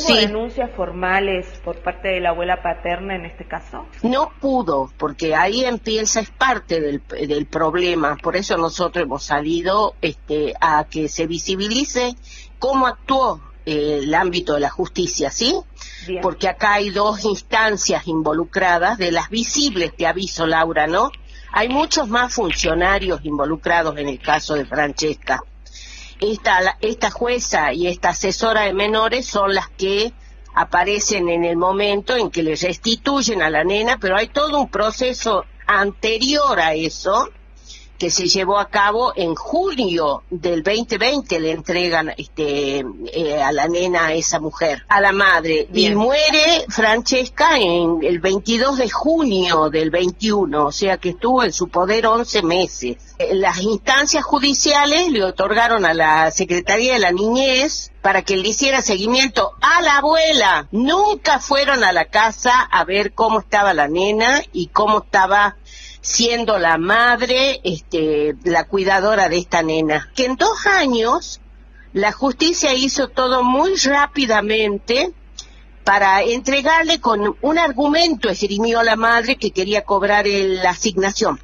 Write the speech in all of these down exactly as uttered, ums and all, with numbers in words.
¿Hubo sí. denuncias formales por parte de la abuela paterna en este caso? No pudo, porque ahí empieza, es parte del, del problema. Por eso nosotros hemos salido este, a que se visibilice cómo actuó eh, el ámbito de la justicia, ¿sí? Bien. Porque acá hay dos instancias involucradas, de las visibles, te aviso, Laura, ¿no? Hay muchos más funcionarios involucrados en el caso de Francesca. Esta, esta jueza y esta asesora de menores son las que aparecen en el momento en que le restituyen a la nena, pero hay todo un proceso anterior a eso que se llevó a cabo en julio del veinte veinte. Le entregan este eh, a la nena, a esa mujer, a la madre. Bien. Y muere Francesca en el veintidós de junio del veintiuno, o sea que estuvo en su poder once meses. Las instancias judiciales le otorgaron a la Secretaría de la Niñez para que le hiciera seguimiento a la abuela. Nunca fueron a la casa a ver cómo estaba la nena y cómo estaba siendo la madre, este, la cuidadora de esta nena. Que en dos años la justicia hizo todo muy rápidamente para entregarle con un argumento, esgrimió a la madre que quería cobrar el, la asignación.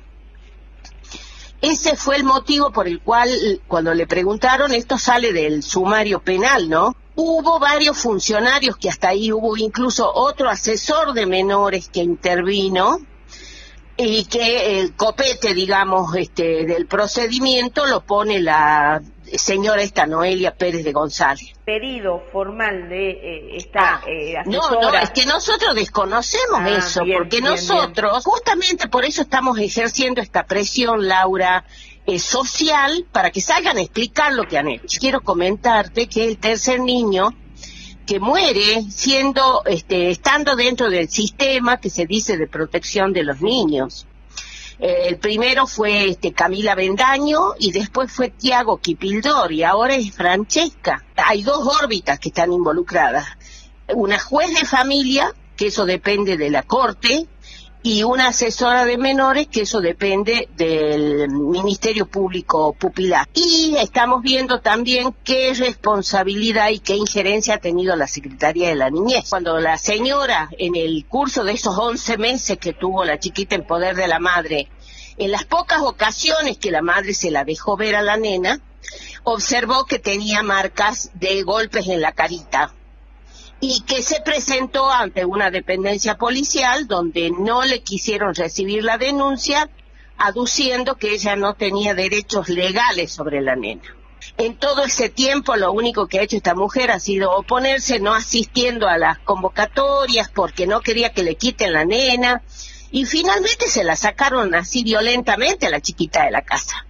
Ese fue el motivo por el cual, cuando le preguntaron, esto sale del sumario penal, ¿no? Hubo varios funcionarios que hasta ahí hubo incluso otro asesor de menores que intervino, y que el copete, digamos, este, del procedimiento lo pone la señora esta Noelia Pérez de González. Pedido formal de eh, esta ah, eh, asesora. No, no, es que nosotros desconocemos ah, eso, bien, porque bien, nosotros, bien. justamente por eso estamos ejerciendo esta presión, Laura, eh, social, para que salgan a explicar lo que han hecho. Quiero comentarte que el tercer niño que muere siendo, este, estando dentro del sistema que se dice de protección de los niños. Eh, el primero fue este, Camila Bendaño y después fue Tiago Kipildor y ahora es Francesca. Hay dos órbitas que están involucradas. Una juez de familia, que eso depende de la corte, y una asesora de menores, que eso depende del Ministerio Público Pupilar. Y estamos viendo también qué responsabilidad y qué injerencia ha tenido la Secretaría de la Niñez. Cuando la señora, en el curso de esos once meses que tuvo la chiquita en poder de la madre, en las pocas ocasiones que la madre se la dejó ver a la nena, observó que tenía marcas de golpes en la carita, y que se presentó ante una dependencia policial donde no le quisieron recibir la denuncia, aduciendo que ella no tenía derechos legales sobre la nena. En todo ese tiempo lo único que ha hecho esta mujer ha sido oponerse, no asistiendo a las convocatorias porque no quería que le quiten la nena, y finalmente se la sacaron así violentamente a la chiquita de la casa.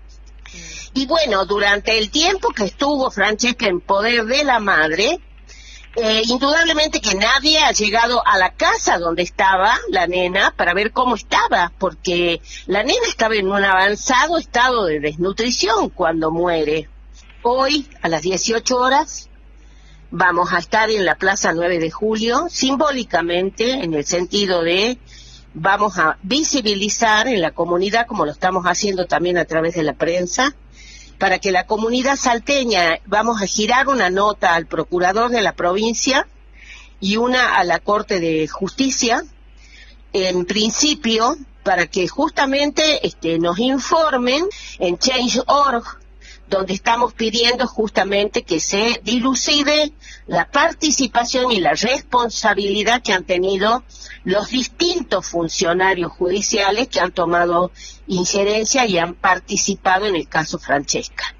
Y bueno, durante el tiempo que estuvo Francesca en poder de la madre, Eh, indudablemente que nadie ha llegado a la casa donde estaba la nena para ver cómo estaba, porque la nena estaba en un avanzado estado de desnutrición cuando muere. Hoy, a las dieciocho horas, vamos a estar en la Plaza nueve de julio, simbólicamente, en el sentido de vamos a visibilizar en la comunidad, como lo estamos haciendo también a través de la prensa, para que la comunidad salteña, vamos a girar una nota al procurador de la provincia y una a la Corte de Justicia, en principio, para que justamente este, nos informen en change punto org, donde estamos pidiendo justamente que se dilucide la participación y la responsabilidad que han tenido los distintos funcionarios judiciales que han tomado injerencia y han participado en el caso Francesca.